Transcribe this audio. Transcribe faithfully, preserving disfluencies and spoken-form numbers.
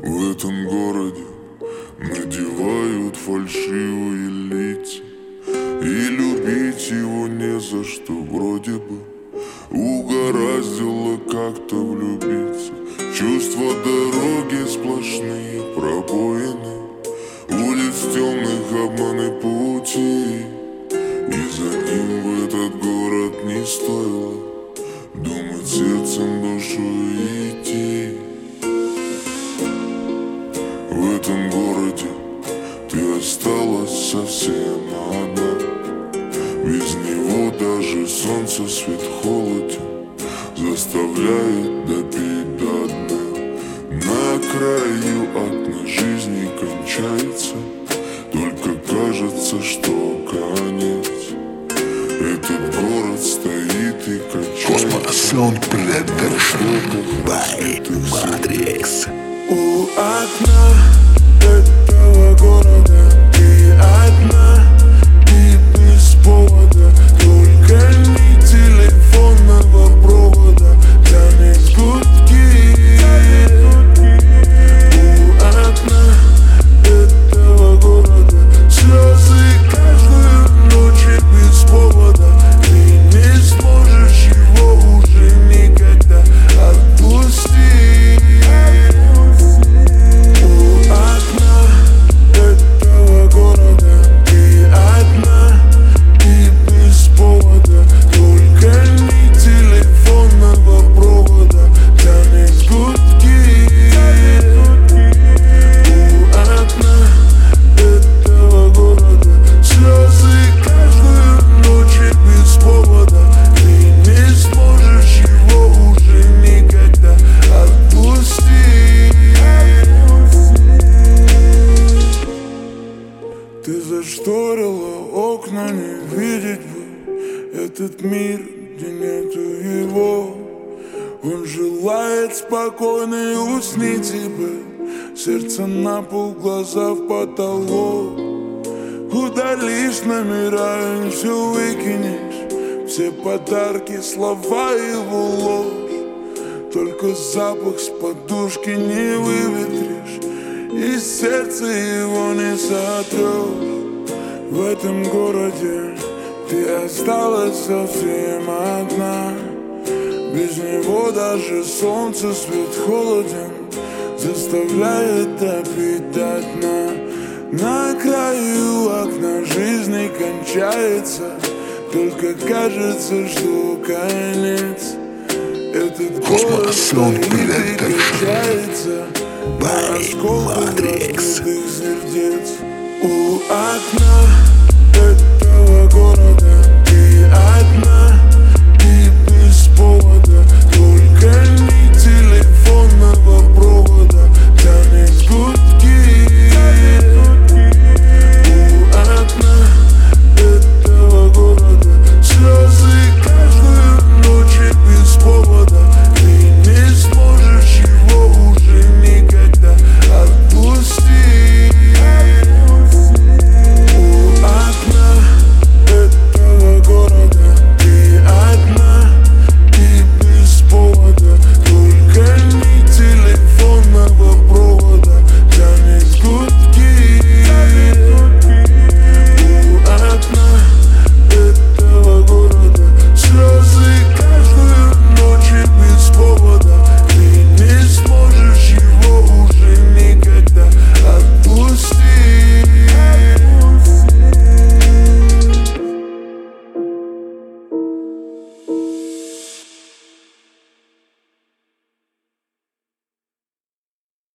В этом городе надевают фальшивые лица, и любить его не за что, вроде бы угораздило как-то влюбиться. Чувства дороги сплошные пробоины, улиц темных обманы пути, и за ним в этот город не стоило думать сердцем, душой идти. В этом городе ты осталась совсем одна, без него даже солнце свет холоден, заставляет допить до дна. На краю окна жизни кончается, только кажется, что конец. Этот город стоит и качается. Космосон Продакшн by Matrix. У окна этого города ты одна и без повода, только не телефонного провода тянет гудки. У окна этого города слезы каждую ночь и без повода. Ты не сможешь его уже никогда отпустить. Ты зашторила окна, не видеть бы этот мир, где нету его. Он желает спокойно и усни тебе, сердце на пол, глаза в потолок. Удалишь номера и все выкинешь, все подарки, слова его ложь. Только запах с подушки не выветришь, и сердце его не сотрешь. В этом городе ты осталась совсем одна, без него даже солнце свет холоден, заставляет допить до дна. На краю окна жизни кончается, только кажется, что конец. Этот город стоит и качается на осколках разбитых сердец. У окна